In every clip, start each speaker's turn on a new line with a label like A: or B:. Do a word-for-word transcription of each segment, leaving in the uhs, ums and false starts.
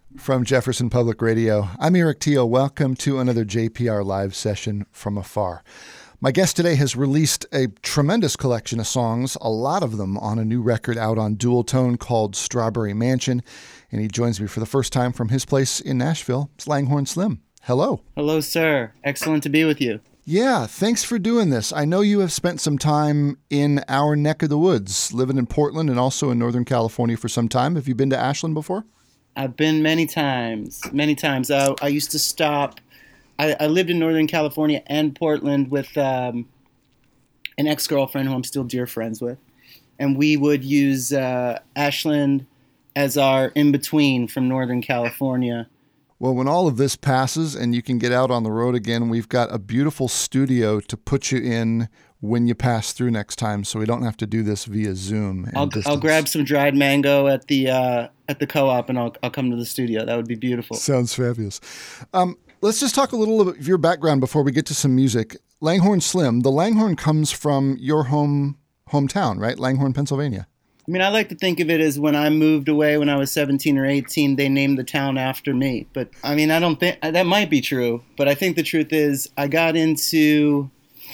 A: From Jefferson Public Radio, I'm Eric Teal. Welcome to another J P R live session from afar. My guest today has released a tremendous collection of songs, a lot of them on a new record out on Dual Tone called Strawberry Mansion, and he joins me for the first time from his place in Nashville. It's Langhorne Slim. Hello.
B: Hello, sir. Excellent to be with you.
A: Yeah, thanks for doing this. I know you have spent some time in our neck of the woods, living in Portland and also in Northern California for some time. Have you been to Ashland before?
B: I've been many times, many times. I, I used to stop. I, I lived in Northern California and Portland with um, an ex-girlfriend who I'm still dear friends with. And we would use uh, Ashland as our in-between from Northern California.
A: Well, when all of this passes and you can get out on the road again, we've got a beautiful studio to put you in when you pass through next time, so we don't have to do this via Zoom.
B: I'll, I'll grab some dried mango at the uh, at the co-op, and I'll I'll come to the studio. That would be beautiful.
A: Sounds fabulous. Um, let's just talk a little bit of your background before we get to some music. Langhorne Slim. The Langhorne comes from your home hometown, right? Langhorne, Pennsylvania.
B: I mean, I like to think of it as when I moved away when I was seventeen or eighteen, they named the town after me. But I mean, I don't think that might be true. But I think the truth is I got into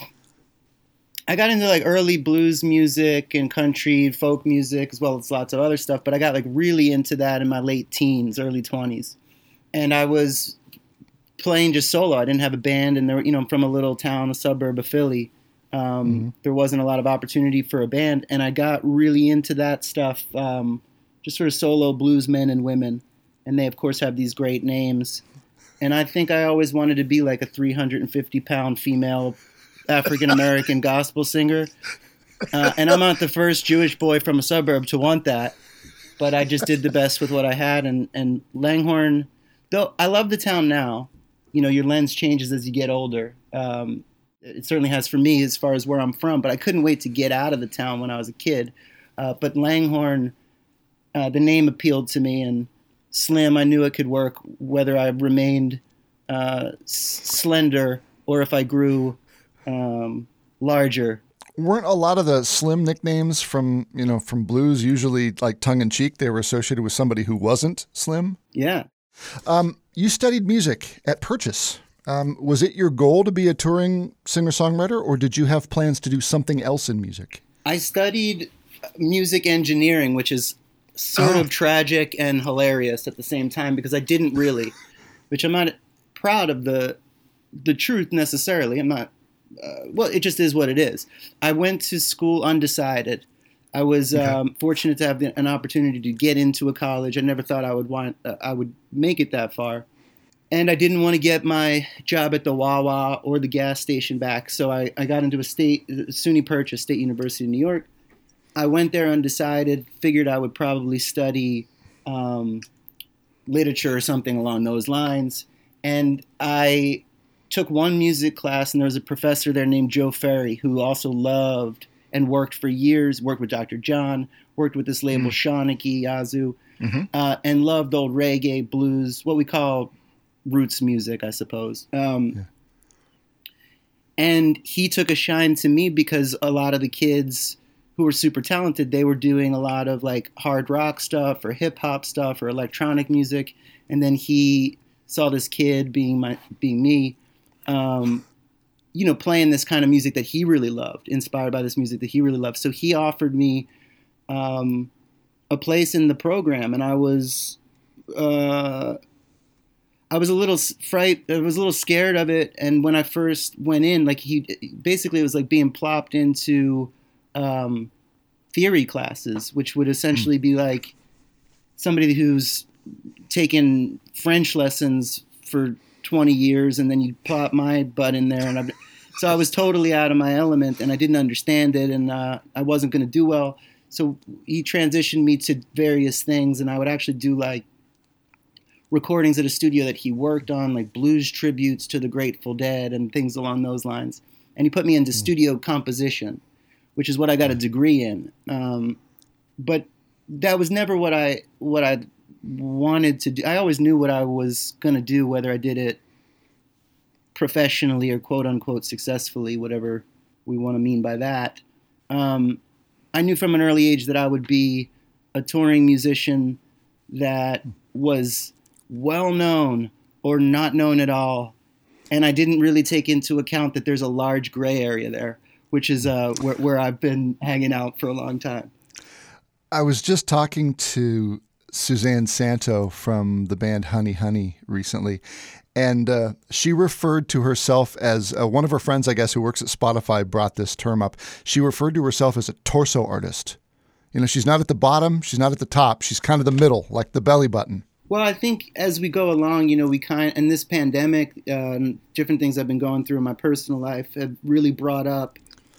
B: I got into like early blues music and country folk music as well as lots of other stuff. But I got like really into that in my late teens, early twenties. And I was playing just solo. I didn't have a band. And there, you know, I'm from a little town, a suburb of Philly. Um, mm-hmm. There wasn't a lot of opportunity for a band, and I got really into that stuff, um, just sort of solo blues men and women, and they, of course, have these great names. And I think I always wanted to be like a three hundred fifty pound female African-American gospel singer, uh, and I'm not the first Jewish boy from a suburb to want that, but I just did the best with what I had, and, and Langhorne, though I love the town now, you know, your lens changes as you get older. Um, It certainly has for me as far as where I'm from, but I couldn't wait to get out of the town when I was a kid. Uh, but Langhorne, uh, the name appealed to me, and Slim, I knew it could work whether I remained uh, s- slender or if I grew um, larger.
A: Weren't a lot of the Slim nicknames from, you know, from blues usually like tongue-in-cheek? They were associated with somebody who wasn't slim?
B: Yeah.
A: Um, you studied music at Purchase. Um, was it your goal to be a touring singer-songwriter, or did you have plans to do something else in music?
B: I studied music engineering, which is sort
A: oh.
B: of tragic and hilarious at the same time because I didn't really, which I'm not proud of the the truth necessarily. I'm not, uh, well, it just is what it is. I went to school undecided. I was okay. um, fortunate to have the, an opportunity to get into a college. I never thought I would want, uh, I would make it that far. And I didn't want to get my job at the Wawa or the gas station back, so I, I got into a state SUNY Purchase, State University of New York. I went there undecided, figured I would probably study um, literature or something along those lines. And I took one music class, and there was a professor there named Joe Ferry who also loved and worked for years, worked with Doctor John, worked with this label mm. Shawnee, Yazoo, mm-hmm. uh, and loved old reggae, blues, what we call roots music, I suppose. Um, yeah. And he took a shine to me because a lot of the kids who were super talented, they were doing a lot of like hard rock stuff or hip hop stuff or electronic music. And then he saw this kid being my, being me, um, you know, playing this kind of music that he really loved, inspired by this music that he really loved. So he offered me um, a place in the program, and I was, uh, I was a little fright. I was a little scared of it. And when I first went in, like he basically it was like being plopped into um, theory classes, which would essentially be like somebody who's taken French lessons for twenty years, and then you plop my butt in there. And I, so I was totally out of my element, and I didn't understand it, and uh, I wasn't going to do well. So he transitioned me to various things, and I would actually do like recordings at a studio that he worked on, like blues tributes to the Grateful Dead and things along those lines. And he put me into mm. studio composition, which is what I got a degree in. Um, but that was never what I what I wanted to do. I always knew what I was going to do, whether I did it professionally or quote unquote successfully, whatever we want to mean by that. Um, I knew from an early age that I would be a touring musician that was well known or not known at all. And I didn't really take into account that there's a large gray area there, which is uh, where, where I've been hanging out for a long time.
A: I was just talking to Suzanne Santo from the band Honey Honey recently, and uh, she referred to herself as uh, one of her friends, I guess, who works at Spotify brought this term up. She referred to herself as a torso artist. You know, she's not at the bottom, she's not at the top, she's kind of the middle, like the belly button.
B: Well, I think as we go along, you know, we kind and this pandemic, uh, different things I've been going through in my personal life have really brought up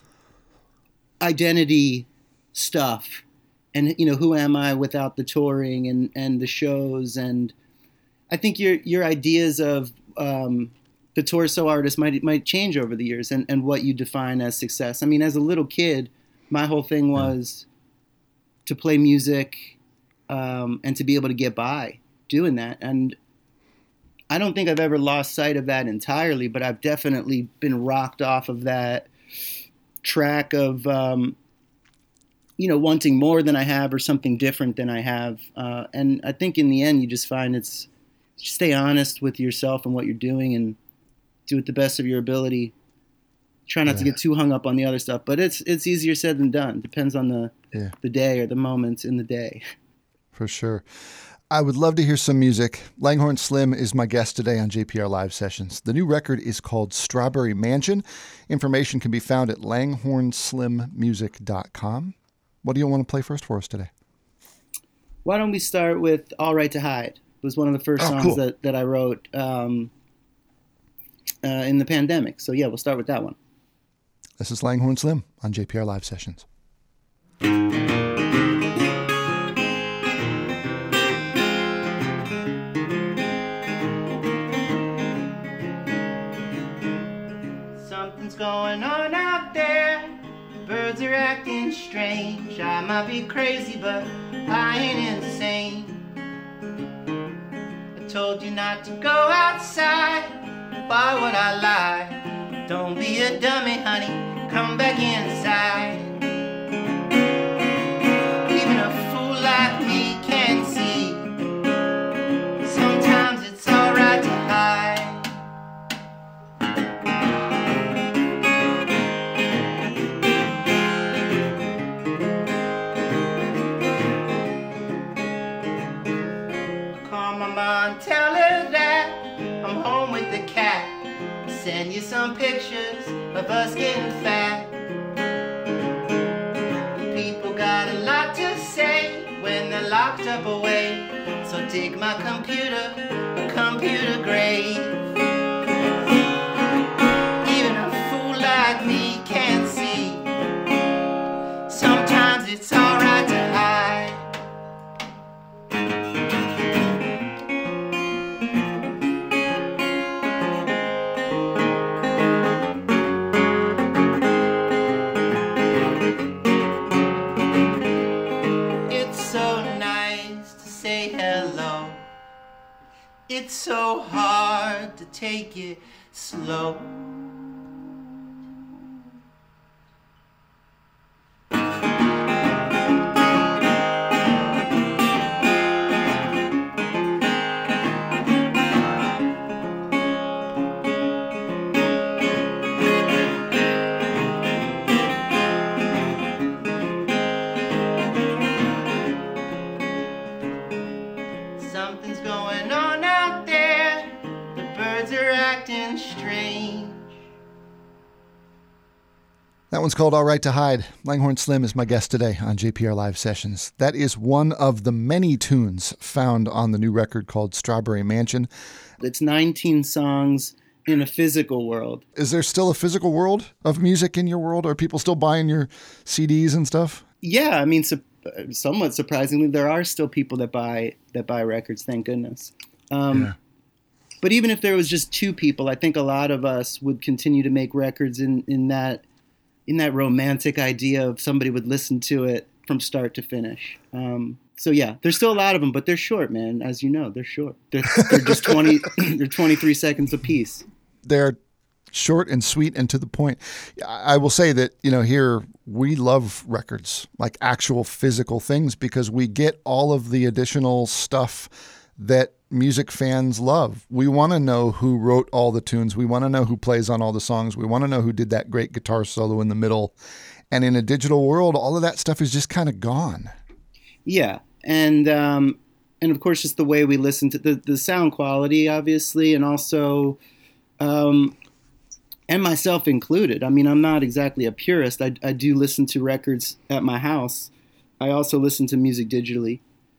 B: identity stuff. And, you know, who am I without the touring and, and the shows? And I think your your ideas of um, the torso artist might might change over the years and, and what you define as success. I mean, as a little kid, my whole thing was to play music um, and to be able to get by doing that. And I don't think I've ever lost sight of that entirely, but I've definitely been rocked off of that track of um, you know, wanting more than I have or something different than I have. Uh, and I think in the end, you just find it's just stay honest with yourself and what you're doing and do it the best of your ability. Try not yeah. to get too hung up on the other stuff, but it's, it's easier said than done. Depends on the, yeah. the day or the moments in the day.
A: For sure. I would love to hear some music. Langhorne Slim is my guest today on J P R Live Sessions. The new record is called Strawberry Mansion. Information can be found at langhorne slim music dot com. What do you want to play first for us today?
B: Why don't we start with All Right to Hide? It was one of the first oh, songs cool. that, that I wrote um, uh, in the pandemic. So yeah, we'll start with that one.
A: This is Langhorne Slim on J P R Live Sessions.
B: Something's going on out there. Birds are acting strange. I might be crazy, but I ain't insane. I told you not to go outside. Why would I lie? Don't be a dummy, honey. Come back inside. Even a fool like me can see. Sometimes it's alright to hide. Tell her that I'm home with the cat. Send you some pictures of us getting fat. People got a lot to say when they're locked up away. So dig my computer, a computer grave. Even a fool like me can see. Sometimes it's alright to hide. It's so hard to take it slow. Something's going on out there. The birds are acting strange.
A: That one's called All Right to Hide. Langhorne Slim is my guest today on J P R Live Sessions. That is one of the many tunes found on the new record called Strawberry Mansion.
B: It's nineteen songs in a physical world.
A: Is there still a physical world of music in your world? Are people still buying your C Ds and stuff?
B: Yeah, I mean, su- somewhat surprisingly, there are still people that buy that buy records, thank goodness. Um, yeah. But even if there was just two people, I think a lot of us would continue to make records in, in that in that romantic idea of somebody would listen to it from start to finish. Um, so yeah, there's still a lot of them, but they're short, man. As you know, they're short. They're, they're just twenty. They're twenty-three seconds a piece.
A: They're short and sweet and to the point. I will say that, you know, here we love records, like actual physical things, because we get all of the additional stuff that music fans love. We want to know who wrote all the tunes. We want to know who plays on all the songs. We want to know who did that great guitar solo in the middle. And in a digital world, all of that stuff is just kind of gone.
B: Yeah. And, um, and of course, just the way we listen to the, the sound quality, obviously, and also, um, and myself included. I mean, I'm not exactly a purist. I, I do listen to records at my house. I also listen to music digitally.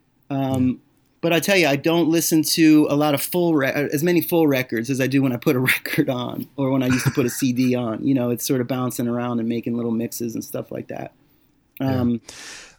B: Um, mm. But I tell you, I don't listen to a lot of full, re- as many full records as I do when I put a record on or when I used to put a C D on. You know, it's sort of bouncing around and making little mixes and stuff like that. Um, yeah.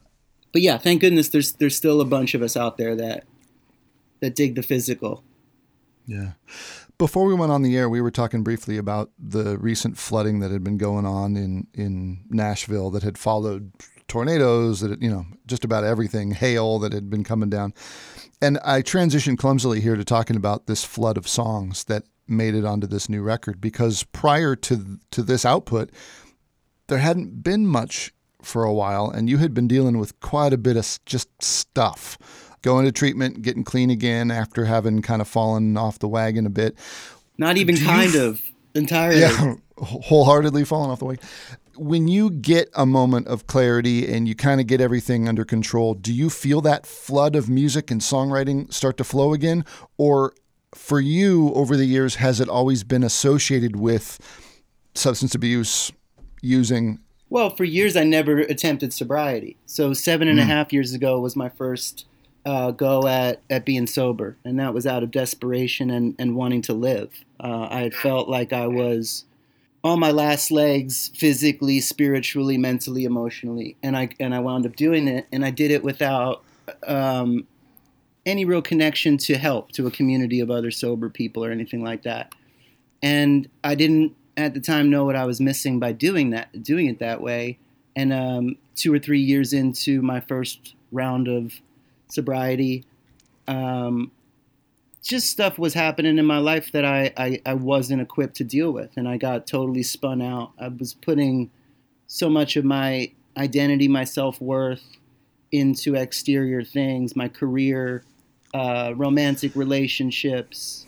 B: But yeah, thank goodness there's there's still a bunch of us out there that that dig the physical.
A: Yeah. Before we went on the air, we were talking briefly about the recent flooding that had been going on in, in Nashville that had followed tornadoes, that, you know, just about everything, hail that had been coming down. And I transitioned clumsily here to talking about this flood of songs that made it onto this new record, because prior to to this output, there hadn't been much for a while, and you had been dealing with quite a bit of just stuff. Going to treatment, getting clean again after having kind of fallen off the wagon a bit.
B: Not even Do kind you, of, entirely.
A: Yeah, wholeheartedly fallen off the wagon. When you get a moment of clarity and you kind of get everything under control, do you feel that flood of music and songwriting start to flow again? Or for you, over the years, has it always been associated with substance abuse, using?
B: Well, for years, I never attempted sobriety. So seven and mm. a half years ago was my first uh, go at, at being sober. And that was out of desperation and, and wanting to live. Uh, I had felt like I was on my last legs, physically, spiritually, mentally, emotionally, and I and I wound up doing it, and I did it without um, any real connection to help, to a community of other sober people or anything like that. And I didn't at the time know what I was missing by doing that, doing it that way. And um, two or three years into my first round of sobriety, um, just stuff was happening in my life that I, I, I wasn't equipped to deal with. And I got totally spun out. I was putting so much of my identity, my self-worth into exterior things, my career, uh, romantic relationships.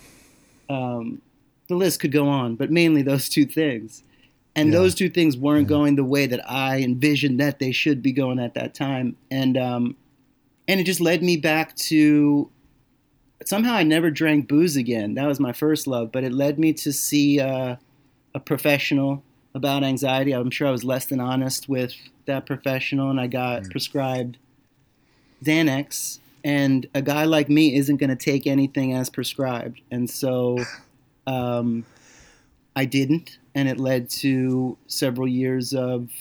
B: Um, the list could go on, but mainly those two things. And yeah. those two things weren't yeah. going the way that I envisioned that they should be going at that time. And, um, and it just led me back to, somehow I never drank booze again. That was my first love, but it led me to see uh, a professional about anxiety. I'm sure I was less than honest with that professional, and I got mm. prescribed Xanax. And a guy like me isn't going to take anything as prescribed. And so um, I didn't, and it led to several years of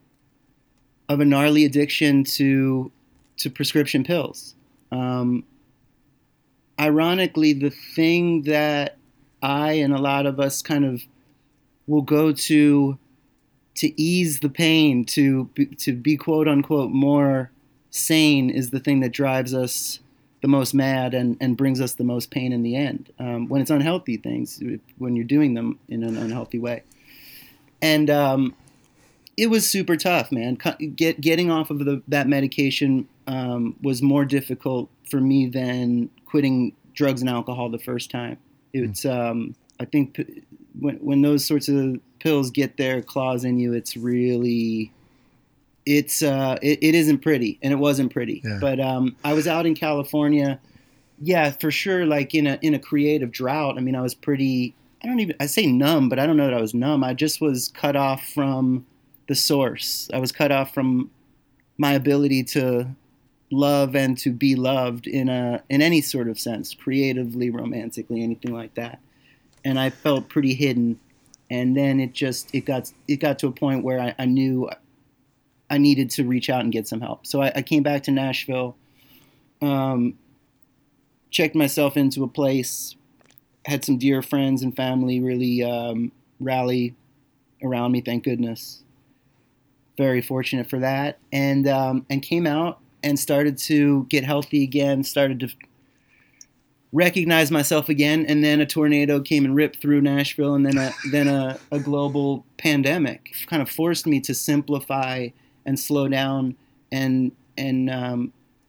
B: of a gnarly addiction to to prescription pills. Um, Ironically, the thing that I and a lot of us kind of will go to to ease the pain, to to be quote unquote more sane, is the thing that drives us the most mad and, and brings us the most pain in the end. Um, when it's unhealthy things, when you're doing them in an unhealthy way, and um, it was super tough, man. Get getting off of the, that medication um, was more difficult for me than quitting drugs and alcohol the first time. It's, um, I think p- when when those sorts of pills get their claws in you, it's really, it's, uh, it, it isn't pretty, and it wasn't pretty. Yeah. But um, I was out in California, yeah, for sure, like in a in a creative drought. I mean, I was pretty, I don't even, I say numb, but I don't know that I was numb. I just was cut off from the source. I was cut off from my ability to love and to be loved in a in any sort of sense, creatively, romantically, anything like that. And I felt pretty hidden. And then it just it got it got to a point where I, I knew I needed to reach out and get some help. So I, I came back to Nashville, um, checked myself into a place, had some dear friends and family really um, rally around me. Thank goodness. Very fortunate for that, and um, and came out and started to get healthy again, started to recognize myself again, and then a tornado came and ripped through Nashville, and then a then a, a global pandemic kind of forced me to simplify and slow down and and um,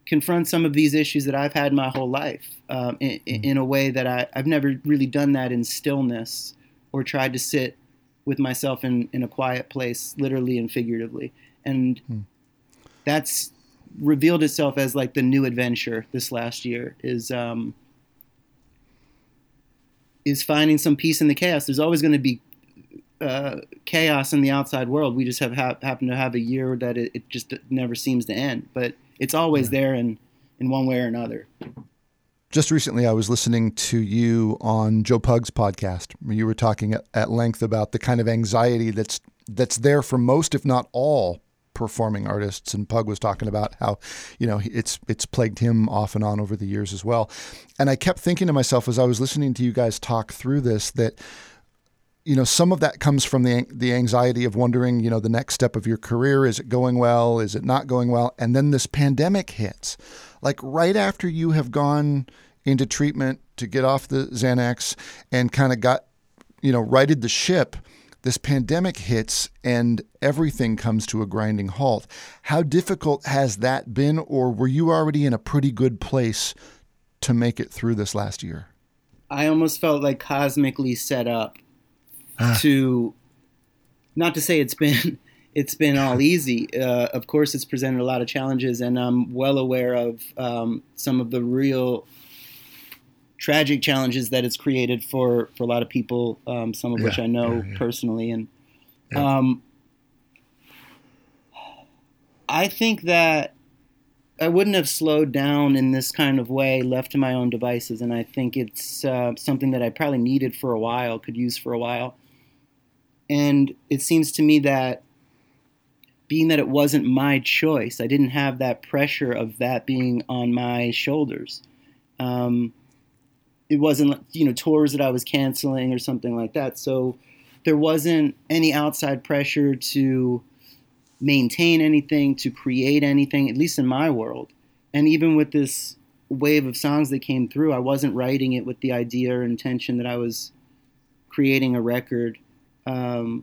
B: confront some of these issues that I've had my whole life um, in, in a way that I, I've never really done that in stillness or tried to sit with myself in, in a quiet place, literally and figuratively. And hmm. that's revealed itself as like the new adventure this last year is, um, is finding some peace in the chaos. There's always going to be uh, chaos in the outside world. We just have ha- happen to have a year that it, it just never seems to end, but it's always yeah. there in, in one way or another.
A: Just recently, I was listening to you on Joe Pug's podcast. You were talking at, at length about the kind of anxiety that's that's there for most, if not all, performing artists. And Pug was talking about how, you know, it's it's plagued him off and on over the years as well. And I kept thinking to myself as I was listening to you guys talk through this that, you know, some of that comes from the the anxiety of wondering, you know, the next step of your career. Is it going well? Is it not going well? And then this pandemic hits. Like right after you have gone into treatment to get off the Xanax and kind of got, you know, righted the ship, this pandemic hits and everything comes to a grinding halt. How difficult has that been, or were you already in a pretty good place to make it through this last year?
B: I almost felt like cosmically set up to, not to say it's been it's been all easy. Uh, of course, it's presented a lot of challenges, and I'm well aware of um, some of the real tragic challenges that it's created for, for a lot of people, um, some of yeah, which I know yeah, yeah. personally. And yeah. um, I think that I wouldn't have slowed down in this kind of way, left to my own devices, and I think it's uh, something that I probably needed for a while, could use for a while. And it seems to me that being that it wasn't my choice, I didn't have that pressure of that being on my shoulders. Um, it wasn't, you know, tours that I was canceling or something like that. So there wasn't any outside pressure to maintain anything, to create anything, at least in my world. And even with this wave of songs that came through, I wasn't writing it with the idea or intention that I was creating a record. Um,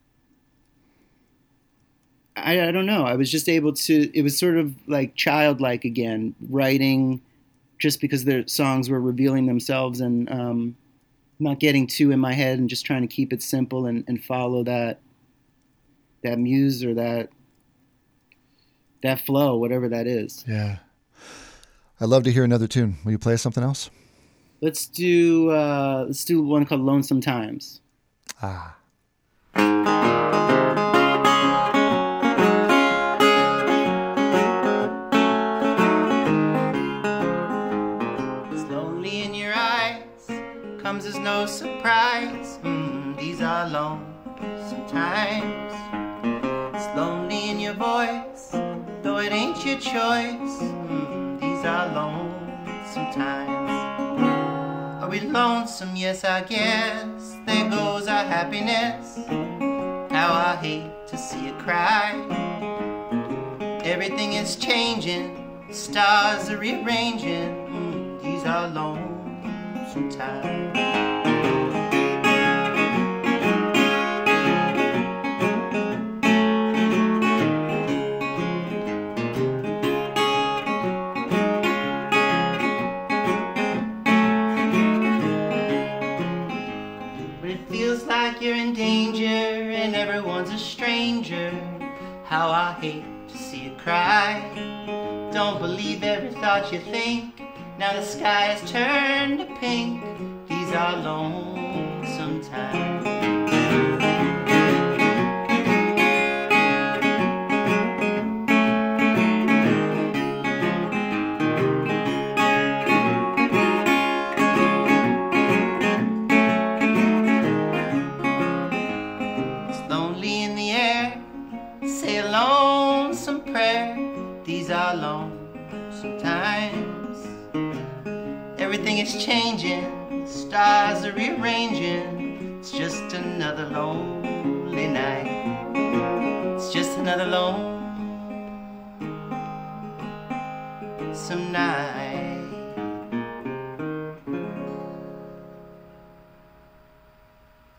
B: I, I don't know. I was just able to, it was sort of like childlike again, writing just because their songs were revealing themselves and um, not getting too in my head and just trying to keep it simple and, and follow that that muse or that that flow, whatever that is.
A: Yeah. I'd love to hear another tune. Will you play us something else?
B: Let's do uh, let's do one called Lonesome Times.
A: Ah.
B: Comes as no surprise, mm, these are lonesome times. It's lonely in your voice, though it ain't your choice, mm, these are lonesome times. Are we lonesome? Yes, I guess, there goes our happiness. How I hate to see it cry. Everything is changing, stars are rearranging, mm, these are lonesome times. Like you're in danger and everyone's a stranger. How I hate to see you cry. Don't believe every thought you think. Now the sky has turned to pink. These are lonesome times. These are lonesome times. Everything is changing, stars are rearranging. It's just another lonely night. It's just another lonesome night.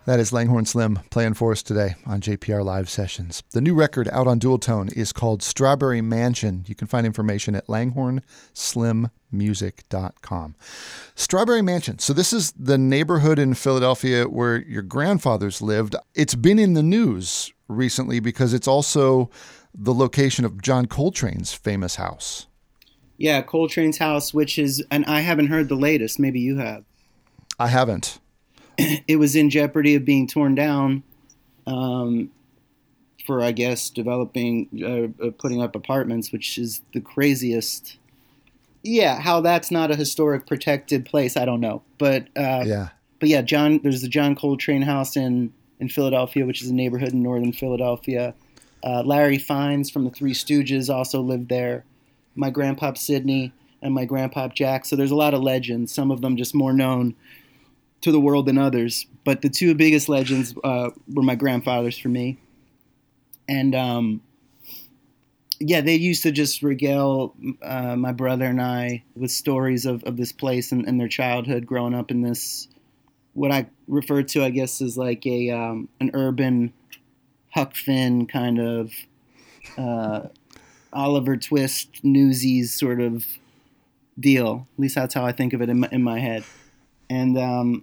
A: That is Langhorne Slim playing for us today on J P R Live Sessions. The new record out on Dual Tone is called Strawberry Mansion. You can find information at langhorne slim music dot com. Strawberry Mansion. So this is the neighborhood in Philadelphia where your grandfathers lived. It's been in the news recently because it's also the location of John Coltrane's famous house.
B: Yeah, Coltrane's house, which is, and I haven't heard the latest. Maybe you have.
A: I haven't.
B: It was in jeopardy of being torn down um, for, I guess, developing, uh, putting up apartments, which is the craziest. Yeah, how that's not a historic protected place, I don't know. But uh,
A: yeah,
B: but yeah, John. There's the John Coltrane house in, in Philadelphia, which is a neighborhood in northern Philadelphia. Uh, Larry Fiennes from the Three Stooges also lived there. My grandpa Sidney and my grandpa Jack. So there's a lot of legends. Some of them just more known to the world than others, but the two biggest legends uh, were my grandfathers for me. And um, yeah, they used to just regale uh, my brother and I with stories of, of this place and, and their childhood growing up in this, what I refer to, I guess, as like a um, an urban Huck Finn kind of uh, Oliver Twist, Newsies sort of deal. At least that's how I think of it in my, in my head. And um,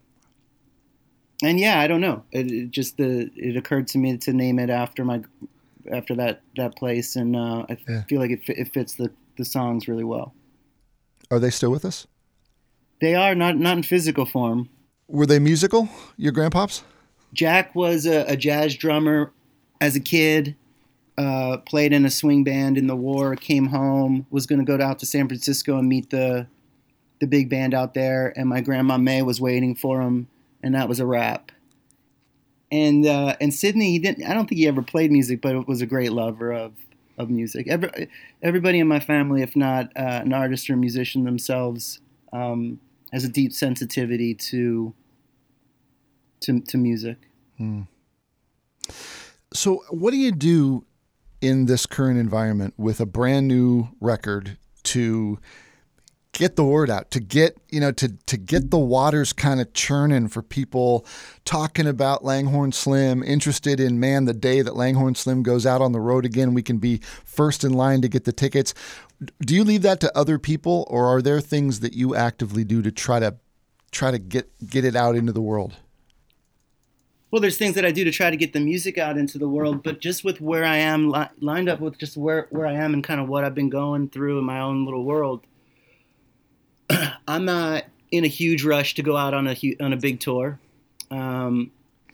B: and yeah, I don't know. It, it just the it occurred to me to name it after my after that, that place, and uh, I yeah. feel like it it fits the, the songs really well.
A: Are they still with us?
B: They are, not not in physical form.
A: Were they musical? Your grandpops?
B: Jack was a, a jazz drummer as a kid. Uh, played in a swing band in the war. Came home. Was going to go out to San Francisco and meet the. the big band out there, and my grandma May was waiting for him, and that was a wrap. And uh, and Sidney, he didn't. I don't think he ever played music, but was a great lover of of music. Every, everybody in my family, if not uh, an artist or musician themselves, um, has a deep sensitivity to to, to music.
A: Hmm. So, what do you do in this current environment with a brand new record to get the word out, to get, you know, to, to get the waters kind of churning for people talking about Langhorne Slim, interested in, man, the day that Langhorne Slim goes out on the road again, we can be first in line to get the tickets. Do you leave that to other people, or are there things that you actively do to try to try to get, get it out into the world?
B: Well, there's things that I do to try to get the music out into the world, but just with where I am, li- lined up with just where, where I am and kind of what I've been going through in my own little world, I'm not in a huge rush to go out on a on a big tour. Um,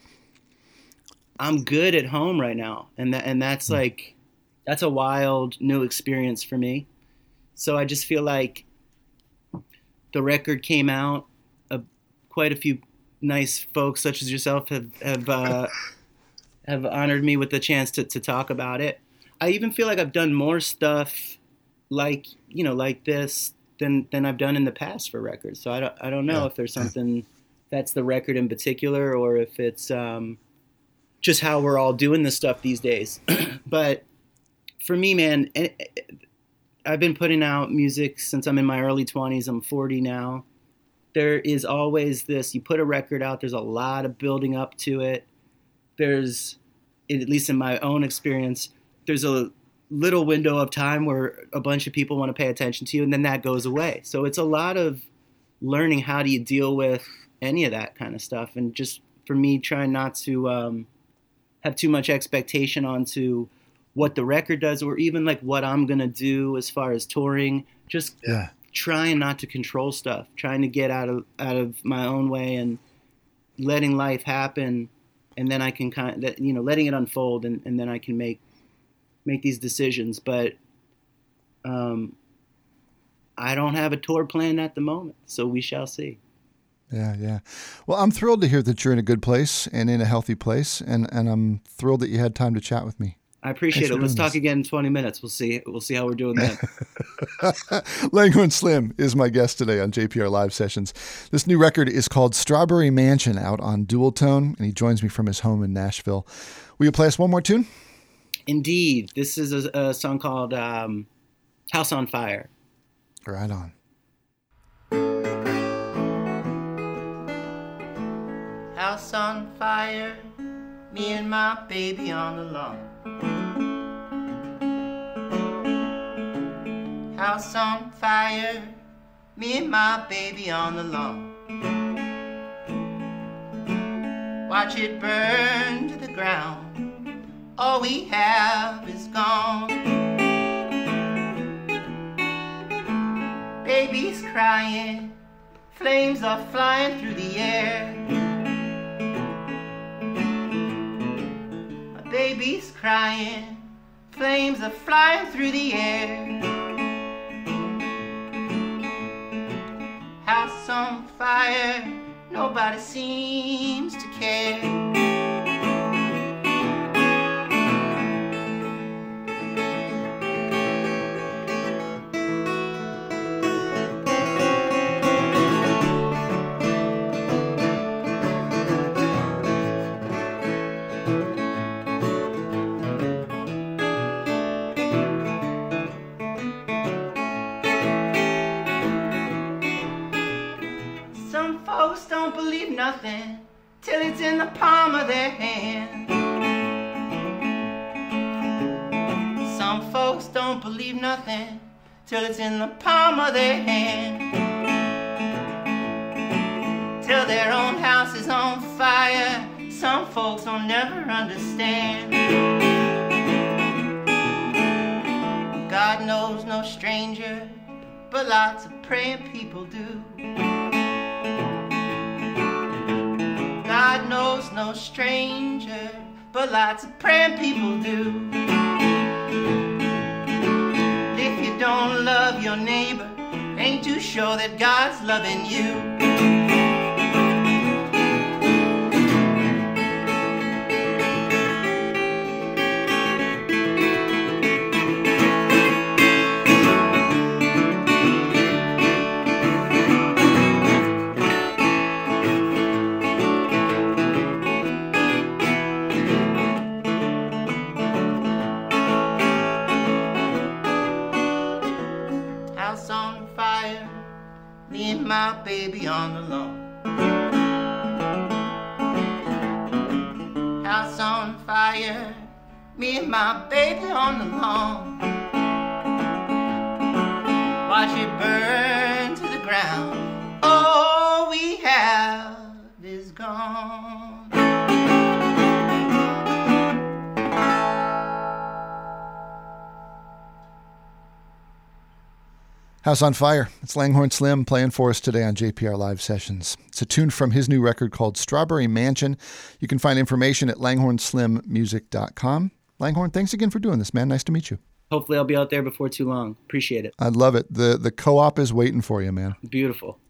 B: I'm good at home right now, and that and that's like that's a wild new experience for me. So I just feel like the record came out. Uh, quite a few nice folks, such as yourself, have have uh, have honored me with the chance to to talk about it. I even feel like I've done more stuff like you know like this. Than, than I've done in the past for records. So I don't, I don't know yeah. if there's something that's the record in particular, or if it's um, just how we're all doing this stuff these days. But for me, man, I've been putting out music since I'm in my early twenties. I'm forty now. There is always this, you put a record out, there's a lot of building up to it. There's, at least in my own experience, there's a little window of time where a bunch of people want to pay attention to you, and then that goes away. So it's a lot of learning how do you deal with any of that kind of stuff, and just for me trying not to um, have too much expectation onto what the record does, or even like what I'm gonna do as far as touring. Just yeah. trying not to control stuff, trying to get out of out of my own way and letting life happen, and then I can kind of, you know letting it unfold, and, and then I can make make these decisions. But um, I don't have a tour plan at the moment, so we shall see.
A: Yeah, yeah. Well, I'm thrilled to hear that you're in a good place and in a healthy place, and, and I'm thrilled that you had time to chat with me.
B: I appreciate Thanks it. Let's talk this. again in twenty minutes. We'll see. We'll see how we're doing then.
A: Langhorne Slim is my guest today on J P R Live Sessions. This new record is called Strawberry Mansion, out on Dual Tone, and he joins me from his home in Nashville. Will you play us one more tune?
B: Indeed. This is a, a song called um, House on Fire.
A: Right on.
B: House on fire, me and my baby on the lawn. House on fire, me and my baby on the lawn. Watch it burn to the ground, all we have is gone. Baby's crying, flames are flying through the air. My baby's crying, flames are flying through the air. House on fire, nobody seems to care. Some folks don't believe nothing till it's in the palm of their hand. Some folks don't believe nothing till it's in the palm of their hand. Till their own house is on fire, some folks will never understand. God knows no stranger, but lots of praying people do. God knows no stranger, but lots of praying people do. If you don't love your neighbor, ain't too sure that God's loving you. House on fire, me and my baby on the lawn. House on fire, me and my baby on the lawn. Watch it burn to the ground, all we have is gone.
A: House on Fire. It's Langhorne Slim playing for us today on J P R Live Sessions. It's a tune from his new record called Strawberry Mansion. You can find information at langhorne slim music dot com. Langhorne, thanks again for doing this, man. Nice to meet you.
B: Hopefully I'll be out there before too long. Appreciate it.
A: I love it. The the co-op is waiting for you, man.
B: Beautiful.